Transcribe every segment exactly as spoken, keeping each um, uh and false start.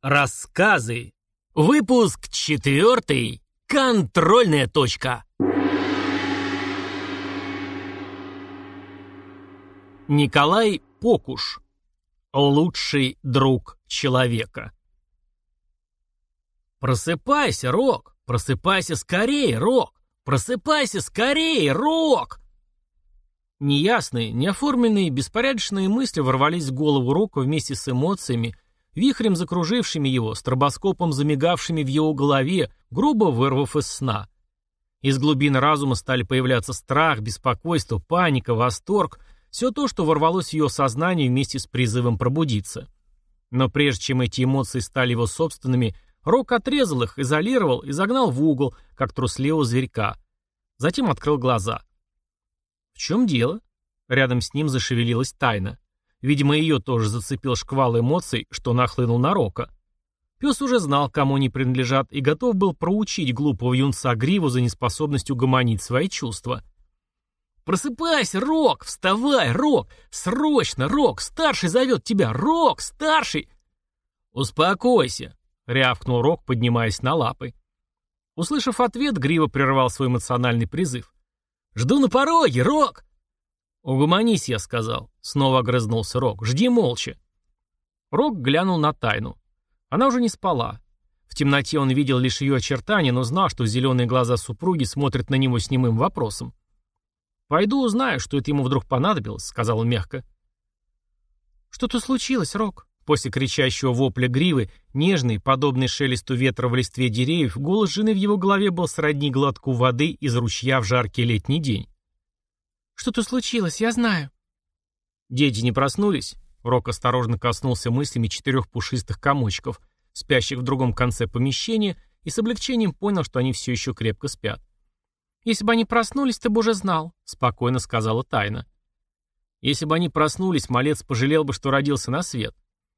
Рассказы. Выпуск четвертый. Контрольная точка. Николай Покуш. Лучший друг человека. Просыпайся, Рок! Просыпайся скорее, Рок! Просыпайся скорее, Рок! Неясные, неоформленные, беспорядочные мысли ворвались в голову Рока вместе с эмоциями, вихрем закружившими его, стробоскопом замигавшими в его голове, грубо вырвав из сна. Из глубин разума стали появляться страх, беспокойство, паника, восторг, все то, что ворвалось в его сознание вместе с призывом пробудиться. Но прежде чем эти эмоции стали его собственными, Рок отрезал их, изолировал и загнал в угол, как трусливого зверька. Затем открыл глаза. В чем дело? Рядом с ним зашевелилась Тайна. Видимо, ее тоже зацепил шквал эмоций, что нахлынул на Рока. Пес уже знал, кому они принадлежат, и готов был проучить глупого юнца Гриву за неспособность угомонить свои чувства. «Просыпайся, Рок! Вставай, Рок! Срочно, Рок! Старший зовет тебя! Рок! Старший!» «Успокойся!» — рявкнул Рок, поднимаясь на лапы. Услышав ответ, Грива прервал свой эмоциональный призыв. «Жду на пороге, Рок!» «Угомонись», — я сказал. Снова огрызнулся Рок. «Жди молча». Рок глянул на Тайну. Она уже не спала. В темноте он видел лишь ее очертания, но знал, что зеленые глаза супруги смотрят на него с немым вопросом. «Пойду узнаю, что это ему вдруг понадобилось», — сказал он мягко. «Что-то случилось, Рок?» После кричащего вопля Гривы, нежный, подобный шелесту ветра в листве деревьев, голос жены в его голове был сродни глотку воды из ручья в жаркий летний день. «Что-то случилось, я знаю». «Дети не проснулись?» Рок осторожно коснулся мыслями четырех пушистых комочков, спящих в другом конце помещения, и с облегчением понял, что они все еще крепко спят. «Если бы они проснулись, ты бы уже знал», — спокойно сказала Тайна. «Если бы они проснулись, малец пожалел бы, что родился на свет».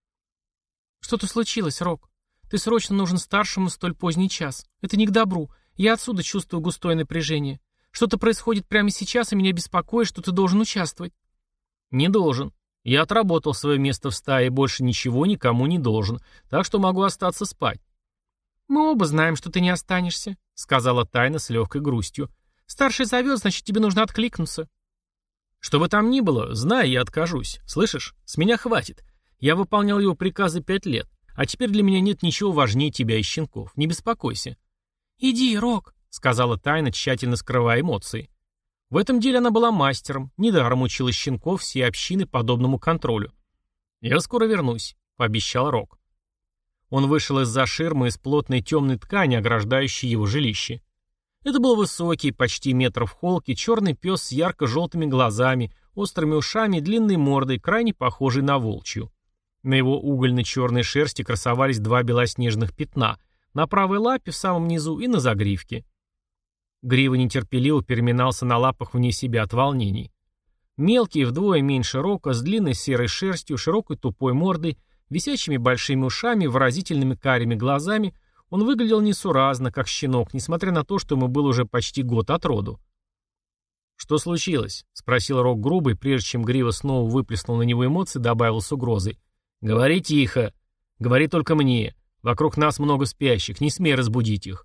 «Что-то случилось, Рок. Ты срочно нужен старшему в столь поздний час. Это не к добру. Я отсюда чувствую густое напряжение. Что-то происходит прямо сейчас, и меня беспокоит, что ты должен участвовать». «Не должен. Я отработал свое место в стае и больше ничего никому не должен, так что могу остаться спать». «Мы оба знаем, что ты не останешься», — сказала Тайна с легкой грустью. «Старший зовет, значит, тебе нужно откликнуться». «Что бы там ни было, знай, я откажусь. Слышишь? С меня хватит. Я выполнял его приказы пять лет, а теперь для меня нет ничего важнее тебя и щенков. Не беспокойся». «Иди, Рок», — сказала Тайна, тщательно скрывая эмоции. В этом деле она была мастером, недаром учила щенков всей общины подобному контролю. «Я скоро вернусь», — пообещал Рок. Он вышел из-за ширмы из плотной темной ткани, ограждающей его жилище. Это был высокий, почти метр в холке, черный пес с ярко-желтыми глазами, острыми ушами и длинной мордой, крайне похожий на волчью. На его угольно-черной шерсти красовались два белоснежных пятна — на правой лапе в самом низу и на загривке. Грива нетерпеливо переминался на лапах вне себя от волнений. Мелкий, вдвое меньше Рока, с длинной серой шерстью, широкой тупой мордой, висячими большими ушами, выразительными карими глазами, он выглядел несуразно, как щенок, несмотря на то, что ему был уже почти год от роду. «Что случилось?» — спросил Рок грубо, и прежде чем Грива снова выплеснул на него эмоции, добавил с угрозой. «Говори тихо. Говори только мне. Вокруг нас много спящих, не смей разбудить их».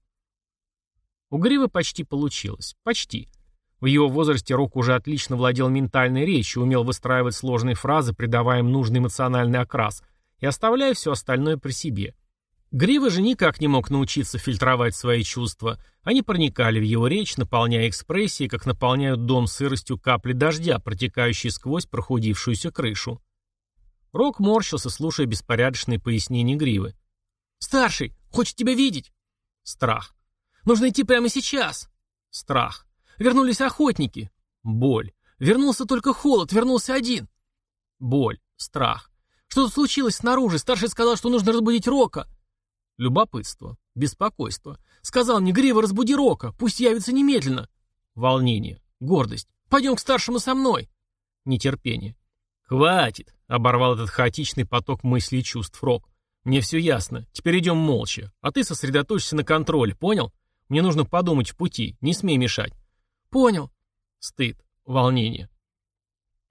У Гривы почти получилось. Почти. В его возрасте Рок уже отлично владел ментальной речью, умел выстраивать сложные фразы, придавая им нужный эмоциональный окрас, и оставляя все остальное при себе. Грива же никак не мог научиться фильтровать свои чувства. Они проникали в его речь, наполняя экспрессией, как наполняют дом сыростью капли дождя, протекающие сквозь прохудившуюся крышу. Рок морщился, слушая беспорядочные пояснения Гривы. «Старший! Хочет тебя видеть!» Страх. «Нужно идти прямо сейчас!» Страх. «Вернулись охотники!» Боль. «Вернулся только холод, вернулся один!» Боль. Страх. «Что-то случилось снаружи, старший сказал, что нужно разбудить Рока!» Любопытство. Беспокойство. «Сказал мне, Грива, разбуди Рока, пусть явится немедленно!» Волнение. Гордость. «Пойдем к старшему со мной!» Нетерпение. «Хватит!» — оборвал этот хаотичный поток мыслей и чувств Рок. «Мне все ясно. Теперь идем молча. А ты сосредоточься на контроле, понял? Мне нужно подумать в пути. Не смей мешать». «Понял». Стыд. Волнение.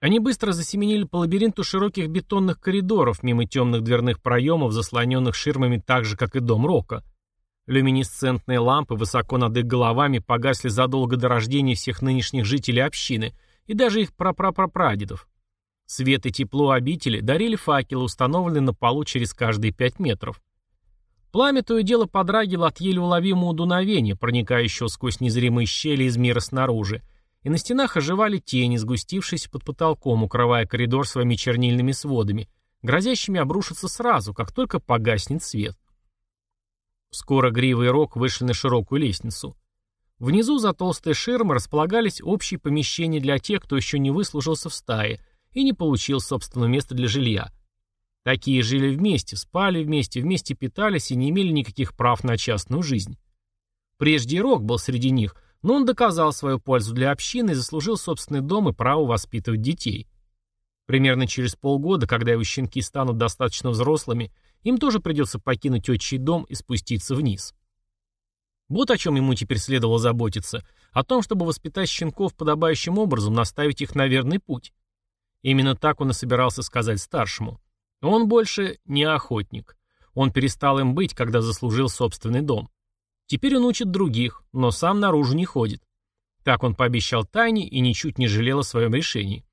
Они быстро засеменили по лабиринту широких бетонных коридоров, мимо темных дверных проемов, заслоненных ширмами так же, как и дом Рока. Люминесцентные лампы высоко над их головами погасли задолго до рождения всех нынешних жителей общины и даже их прапрапрапрадедов. Свет и тепло обители дарили факелы, установленные на полу через каждые пять метров. Пламя то и дело подрагивало от еле уловимого дуновения, проникающего сквозь незримые щели из мира снаружи, и на стенах оживали тени, сгустившиеся под потолком, укрывая коридор своими чернильными сводами, грозящими обрушиться сразу, как только погаснет свет. Скоро Грива и Рок вышли на широкую лестницу. Внизу за толстой ширмой располагались общие помещения для тех, кто еще не выслужился в стае и не получил собственного места для жилья. Такие жили вместе, спали вместе, вместе питались и не имели никаких прав на частную жизнь. Прежде Рок был среди них, но он доказал свою пользу для общины и заслужил собственный дом и право воспитывать детей. Примерно через полгода, когда его щенки станут достаточно взрослыми, им тоже придется покинуть отчий дом и спуститься вниз. Вот о чем ему теперь следовало заботиться, о том, чтобы воспитать щенков подобающим образом, наставить их на верный путь. Именно так он и собирался сказать старшему. Он больше не охотник. Он перестал им быть, когда заслужил собственный дом. Теперь он учит других, но сам наружу не ходит. Так он пообещал Тайне и ничуть не жалел о своем решении.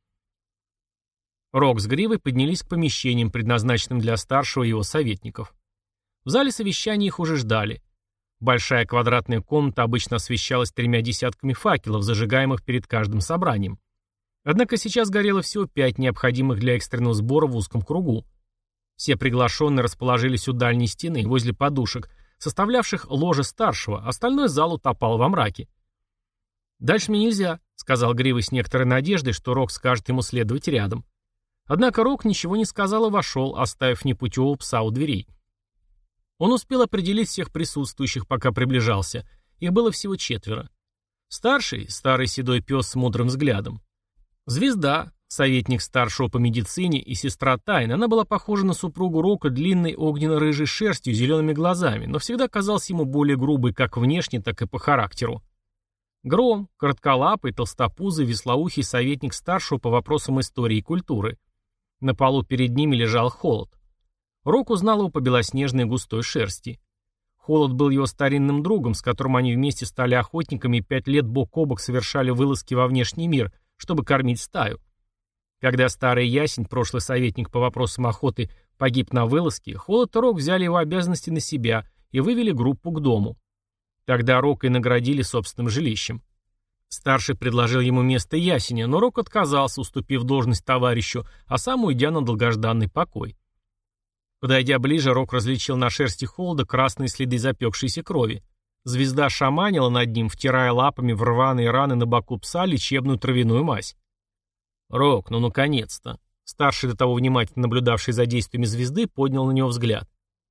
Рок с Гривой поднялись к помещениям, предназначенным для старшего и его советников. В зале совещания их уже ждали. Большая квадратная комната обычно освещалась тремя десятками факелов, зажигаемых перед каждым собранием. Однако сейчас горело всего пять необходимых для экстренного сбора в узком кругу. Все приглашенные расположились у дальней стены, возле подушек, составлявших ложе старшего, остальной зал утопал во мраке. «Дальше мне нельзя», — сказал Грива с некоторой надеждой, что Рок скажет ему следовать рядом. Однако Рок ничего не сказал и вошел, оставив непутевого пса у дверей. Он успел определить всех присутствующих, пока приближался. Их было всего четверо. Старший — старый седой пес с мудрым взглядом. Звезда — советник старшего по медицине и сестра Тайны. Она была похожа на супругу Рока длинной огненно-рыжей шерстью и зелеными глазами, но всегда казалась ему более грубой как внешне, так и по характеру. Гром — коротколапый, толстопузый, веслоухий советник старшего по вопросам истории и культуры. На полу перед ними лежал Холод. Рок узнал его по белоснежной густой шерсти. Холод был его старинным другом, с которым они вместе стали охотниками и пять лет бок о бок совершали вылазки во внешний мир, чтобы кормить стаю. Когда старый ясень, прошлый советник по вопросам охоты, погиб на вылазке, Холод и Рок взяли его обязанности на себя и вывели группу к дому. Тогда Рока и наградили собственным жилищем. Старший предложил ему место ясеня, но Рок отказался, уступив должность товарищу, а сам уйдя на долгожданный покой. Подойдя ближе, Рок различил на шерсти Холода красные следы запекшейся крови. Звезда шаманила над ним, втирая лапами в рваные раны на боку пса лечебную травяную мазь. «Рок, ну наконец-то!» Старший, до того внимательно наблюдавший за действиями звезды, поднял на него взгляд.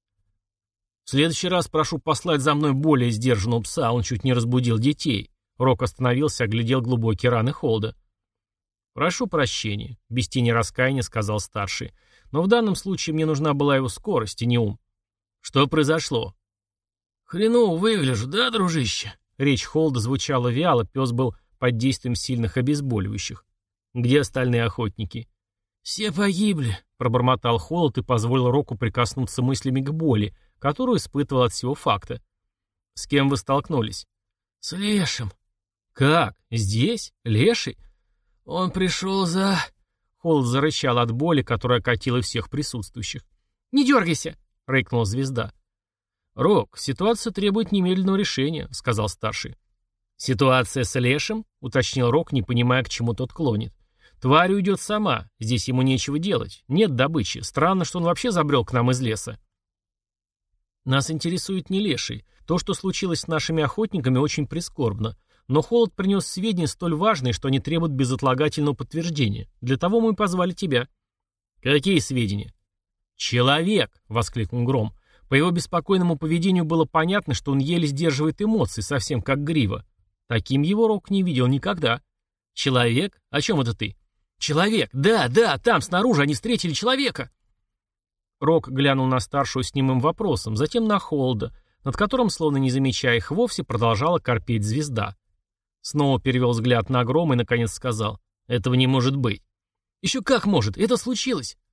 «В следующий раз прошу послать за мной более сдержанного пса, он чуть не разбудил детей». Рок остановился, оглядел глубокие раны Холода. «Прошу прощения», — без тени раскаяния сказал старший. «Но в данном случае мне нужна была его скорость, и не ум». «Что произошло?» «Хреново выгляжу, да, дружище?» Речь Холода звучала вяло, пес был под действием сильных обезболивающих. «Где остальные охотники?» «Все погибли», — пробормотал Холод и позволил Року прикоснуться мыслями к боли, которую испытывал от всего факта. «С кем вы столкнулись?» «С Лешим». «Как? Здесь? Леший?» «Он пришел за...» Холод зарычал от боли, которая окатила всех присутствующих. «Не дергайся!» — рыкнула звезда. «Рок, ситуация требует немедленного решения», — сказал старший. «Ситуация с Лешем?» — уточнил Рок, не понимая, к чему тот клонит. «Тварь уйдет сама. Здесь ему нечего делать. Нет добычи. Странно, что он вообще забрел к нам из леса». «Нас интересует не Леший. То, что случилось с нашими охотниками, очень прискорбно. Но Холод принес сведения столь важные, что они требуют безотлагательного подтверждения. Для того мы и позвали тебя». «Какие сведения?» «Человек!» — воскликнул Гром. По его беспокойному поведению было понятно, что он еле сдерживает эмоции, совсем как Грива. Таким его Рок не видел никогда. «Человек? О чем это ты?» «Человек! Да, да, там, снаружи, они встретили человека!» Рок глянул на старшего с немым вопросом, затем на Холода, над которым, словно не замечая их вовсе, продолжала корпеть звезда. Снова перевел взгляд на Грома и, наконец, сказал: «Этого не может быть». Еще как может, это случилось.